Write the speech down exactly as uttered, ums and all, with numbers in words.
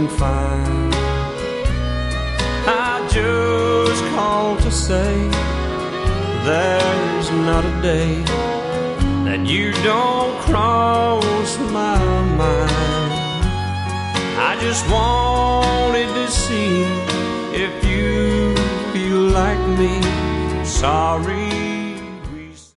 doing fine. I just called to say there's not a day that you don't cross my mind. I just wanted to see if you feel like me. Sorry